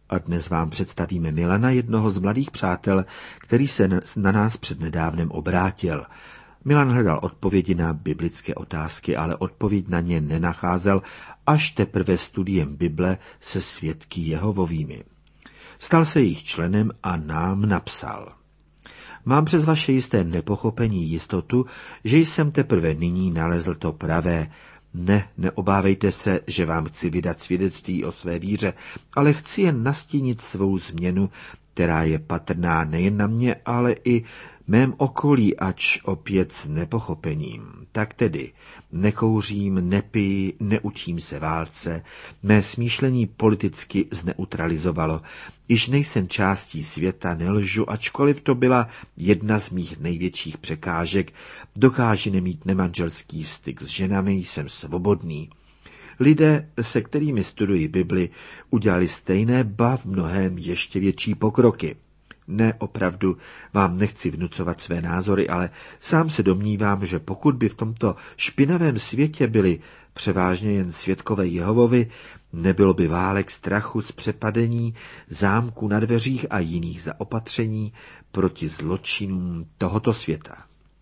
A dnes vám představíme Milana, jednoho z mladých přátel, který se na nás přednedávnem obrátil. Milan hledal odpovědi na biblické otázky, ale odpověď na ně nenacházel až teprve studiem Bible se svědky Jehovovými. Stal se jejich členem a nám napsal: Mám přes vaše jisté nepochopení jistotu, že jsem teprve nyní nalezl to pravé. Neobávejte se, že vám chci vydat svědectví o své víře, ale chci jen nastínit svou změnu, která je patrná nejen na mě, ale i mém okolí, ač opět s nepochopením. Tak tedy, nekouřím, nepiji, neučím se válce, mé smýšlení politicky zneutralizovalo. Již nejsem částí světa, nelžu, ačkoliv to byla jedna z mých největších překážek. Dokáži nemít nemanželský styk s ženami, jsem svobodný. Lidé, se kterými studuji Bibli, udělali stejné, ba v mnohém ještě větší pokroky. Ne, opravdu vám nechci vnucovat své názory, ale sám se domnívám, že pokud by v tomto špinavém světě byli převážně jen svědkové Jehovovi, nebylo by válek, strachu z přepadení, zámků na dveřích a jiných zaopatření proti zločinům tohoto světa.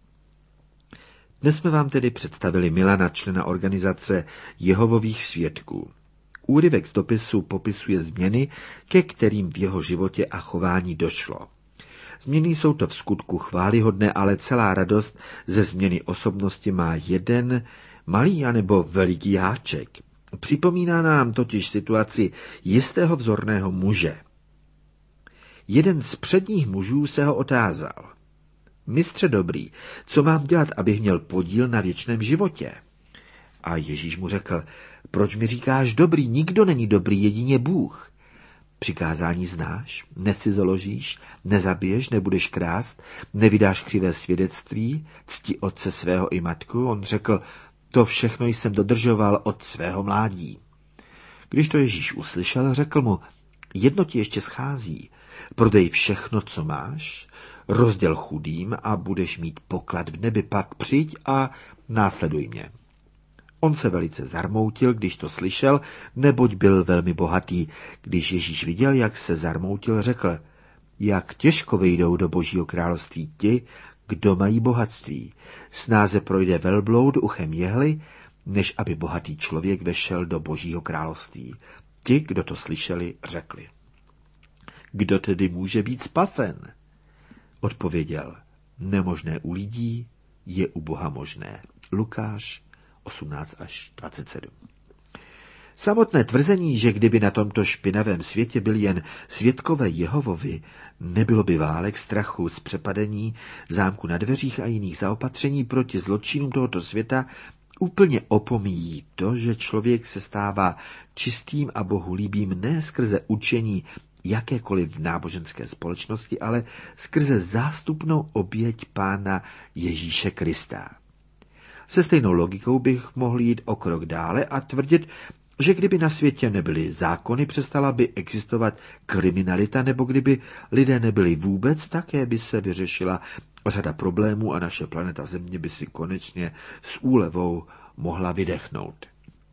Dnes jsme vám tedy představili Milana, člena organizace Jehovových svědků. Úryvek z dopisu popisuje změny, ke kterým v jeho životě a chování došlo. Změny jsou to v skutku chvályhodné, ale celá radost ze změny osobnosti má jeden malý anebo veliký háček. Připomíná nám totiž situaci jistého vzorného muže. Jeden z předních mužů se ho otázal: Mistře dobrý, co mám dělat, abych měl podíl na věčném životě? A Ježíš mu řekl: Proč mi říkáš dobrý? Nikdo není dobrý, jedině Bůh. Přikázání znáš, necizoložíš, nezabiješ, nebudeš krást, nevydáš křivé svědectví, cti otce svého i matku. On řekl: To všechno jsem dodržoval od svého mládí. Když to Ježíš uslyšel, řekl mu: Jedno ti ještě schází. Prodej všechno, co máš, rozděl chudým a budeš mít poklad v nebi, pak přijď a následuj mě. On se velice zarmoutil, když to slyšel, neboť byl velmi bohatý. Když Ježíš viděl, jak se zarmoutil, řekl: Jak těžko vejdou do Božího království ti, kdo mají bohatství. Snáze projde velbloud uchem jehly, než aby bohatý člověk vešel do Božího království. Ti, kdo to slyšeli, řekli: Kdo tedy může být spasen? Odpověděl: Nemožné u lidí je u Boha možné. Lukáš 18 až 27. Samotné tvrzení, že kdyby na tomto špinavém světě byli jen svědkové Jehovovi, nebylo by válek, strachu z přepadení, zámku na dveřích a jiných zaopatření proti zločinům tohoto světa, úplně opomíjí to, že člověk se stává čistým a bohulíbým ne skrze učení jakékoliv v náboženské společnosti, ale skrze zástupnou oběť Pána Ježíše Krista. Se stejnou logikou bych mohl jít o krok dále a tvrdit, že kdyby na světě nebyly zákony, přestala by existovat kriminalita, nebo kdyby lidé nebyli vůbec, také by se vyřešila řada problémů a naše planeta Země by si konečně s úlevou mohla vydechnout.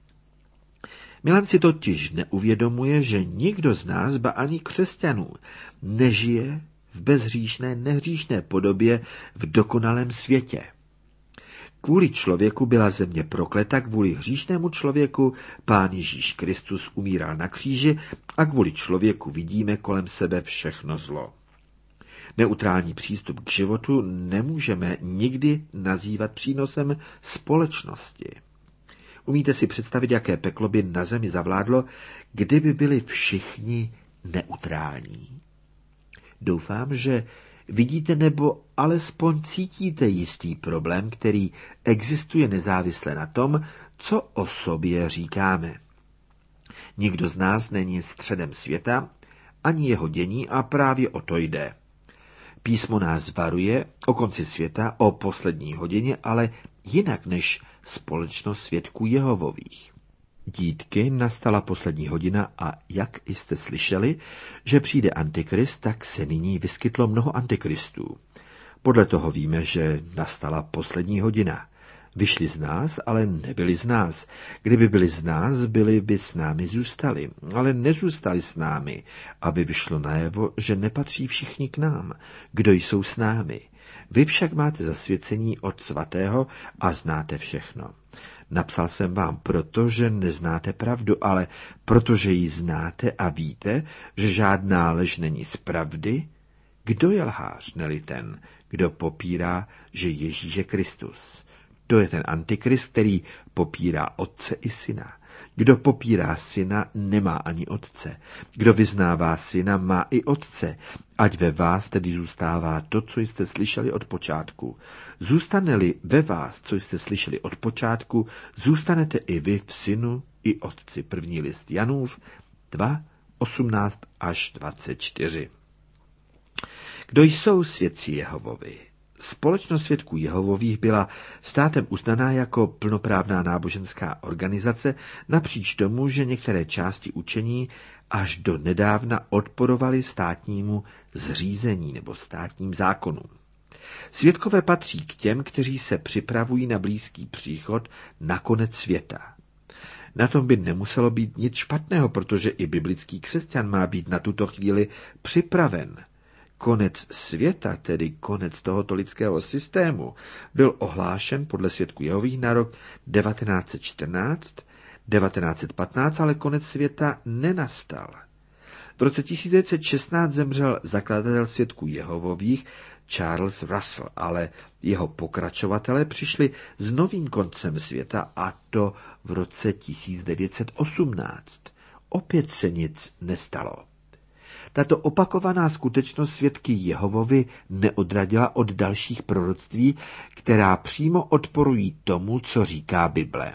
Milan si totiž neuvědomuje, že nikdo z nás, ba ani křesťanů, nežije v bezhříšné, nehříšné podobě v dokonalém světě. Kvůli člověku byla země prokleta, kvůli hříšnému člověku Pán Ježíš Kristus umíral na kříži a kvůli člověku vidíme kolem sebe všechno zlo. Neutrální přístup k životu nemůžeme nikdy nazývat přínosem společnosti. Umíte si představit, jaké peklo by na zemi zavládlo, kdyby byli všichni neutrální? Doufám, že vidíte nebo alespoň cítíte jistý problém, který existuje nezávisle na tom, co o sobě říkáme. Nikdo z nás není středem světa, ani jeho dění a právě o to jde. Písmo nás varuje o konci světa, o poslední hodině, ale jinak než společnost svědků Jehovových. Dítky, nastala poslední hodina a jak jste slyšeli, že přijde antikrist, tak se nyní vyskytlo mnoho antikristů. Podle toho víme, že nastala poslední hodina. Vyšli z nás, ale nebyli z nás. Kdyby byli z nás, byli by s námi zůstali, ale nezůstali s námi, aby vyšlo najevo, že nepatří všichni k nám, kdo jsou s námi. Vy však máte zasvěcení od svatého a znáte všechno. Napsal jsem vám proto, že neznáte pravdu, ale protože ji znáte a víte, že žádná lež není z pravdy. Kdo je lhář, neli ten, kdo popírá, že Ježíš je Kristus? To je ten antikrist, který popírá otce i syna. Kdo popírá syna, nemá ani otce. Kdo vyznává syna, má i otce. Ať ve vás tedy zůstává to, co jste slyšeli od počátku. Zůstane-li ve vás, co jste slyšeli od počátku, zůstanete i vy v synu i otci. První list Janův 2, 18 až 24. Kdo jsou svědci Jehovovi? Společnost svědků Jehovových byla státem uznaná jako plnoprávná náboženská organizace napříč tomu, že některé části učení až do nedávna odporovaly státnímu zřízení nebo státním zákonům. Svědkové patří k těm, kteří se připravují na blízký příchod na konec světa. Na tom by nemuselo být nic špatného, protože i biblický křesťan má být na tuto chvíli připraven. Konec světa, tedy konec tohoto lidského systému, byl ohlášen podle svědků Jehových na rok 1914, 1915, ale konec světa nenastal. V roce 1916 zemřel zakladatel svědků Jehovových Charles Russell, ale jeho pokračovatelé přišli s novým koncem světa, a to v roce 1918. Opět se nic nestalo. Tato opakovaná skutečnost svědky Jehovovi neodradila od dalších proroctví, která přímo odporují tomu, co říká Bible.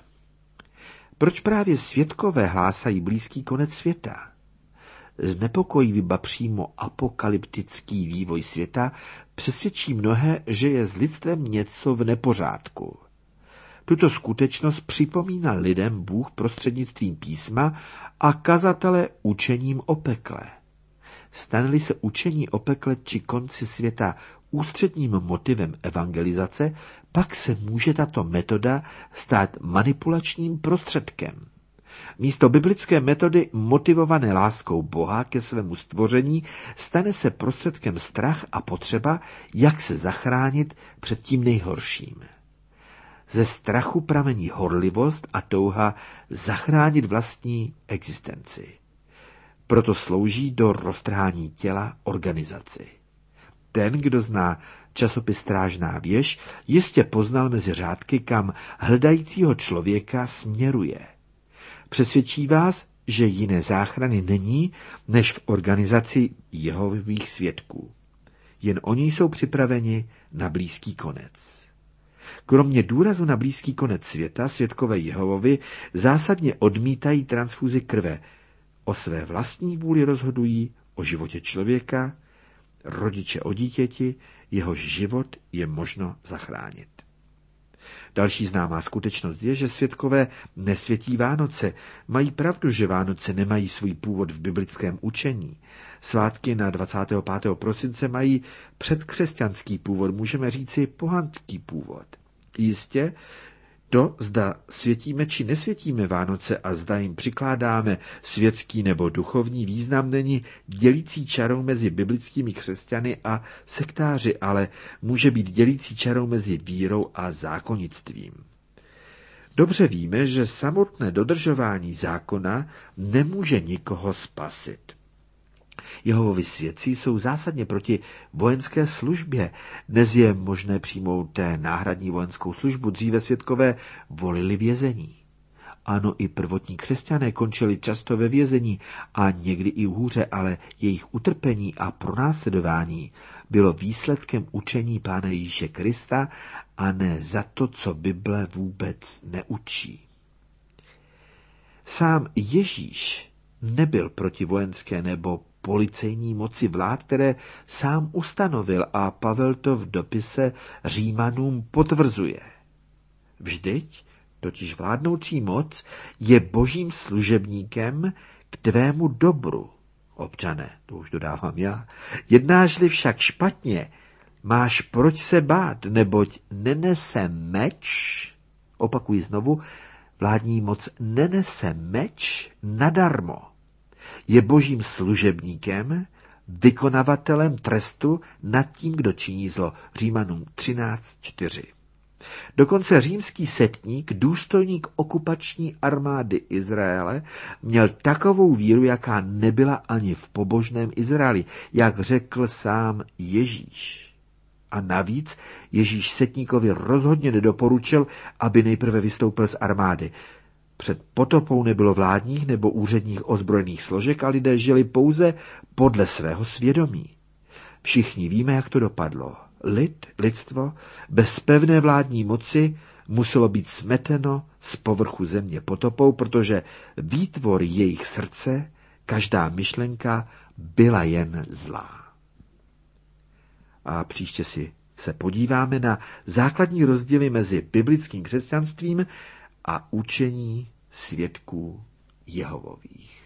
Proč právě svědkové hlásají blízký konec světa? Znepokojivý ba přímo apokalyptický vývoj světa přesvědčí mnohé, že je s lidstvem něco v nepořádku. Tuto skutečnost připomíná lidem Bůh prostřednictvím písma a kazatele učením o pekle. Stane-li se učení o pekle či konci světa ústředním motivem evangelizace, pak se může tato metoda stát manipulačním prostředkem. Místo biblické metody motivované láskou Boha ke svému stvoření stane se prostředkem strach a potřeba, jak se zachránit před tím nejhorším. Ze strachu pramení horlivost a touha zachránit vlastní existenci. Proto slouží do roztrhání těla organizaci. Ten, kdo zná časopis Strážná věž, jistě poznal mezi řádky, kam hledajícího člověka směruje. Přesvědčí vás, že jiné záchrany není, než v organizaci Jehovových svědků. Jen oni jsou připraveni na blízký konec. Kromě důrazu na blízký konec světa, svědkové Jehovovi zásadně odmítají transfuzi krve. O své vlastní vůli rozhodují o životě člověka, rodiče o dítěti, jehož život je možno zachránit. Další známá skutečnost je, že svědkové nesvětí Vánoce. Mají pravdu, že Vánoce nemají svůj původ v biblickém učení. Svátky na 25. prosince mají předkřesťanský původ, můžeme říci pohanský původ. Jistě, to, zda světíme či nesvětíme Vánoce a zda jim přikládáme světský nebo duchovní význam, není dělící čarou mezi biblickými křesťany a sektáři, ale může být dělící čarou mezi vírou a zákonnictvím. Dobře víme, že samotné dodržování zákona nemůže nikoho spasit. Jehovovi svědci jsou zásadně proti vojenské službě. Dnes je možné přijmout náhradní vojenskou službu, dříve svědkové volili vězení. Ano, i prvotní křesťané končili často ve vězení a někdy i hůře, ale jejich utrpení a pronásledování bylo výsledkem učení Pána Ježíše Krista a ne za to, co Bible vůbec neučí. Sám Ježíš nebyl proti vojenské nebo policejní moci vlád, které sám ustanovil, a Pavel to v dopise Římanům potvrzuje. Vždyť totiž vládnoucí moc je božím služebníkem k tvému dobru. Občane, to už dodávám já, jednáš-li však špatně, máš proč se bát, neboť nenese meč, Opakuji znovu, vládní moc nenese meč nadarmo. Je božím služebníkem, vykonavatelem trestu nad tím, kdo činí zlo. Římanům 13:4. Dokonce římský setník, důstojník okupační armády Izraele, měl takovou víru, jaká nebyla ani v pobožném Izraeli, jak řekl sám Ježíš. A navíc Ježíš setníkovi rozhodně nedoporučil, aby nejprve vystoupil z armády. Před potopou nebylo vládních nebo úředních ozbrojených složek a lidé žili pouze podle svého svědomí. Všichni víme, jak to dopadlo. Lidstvo bez pevné vládní moci muselo být smeteno z povrchu země potopou, protože výtvor jejich srdce, každá myšlenka byla jen zlá. A příště si se podíváme na základní rozdíly mezi biblickým křesťanstvím a učení svědků Jehovových.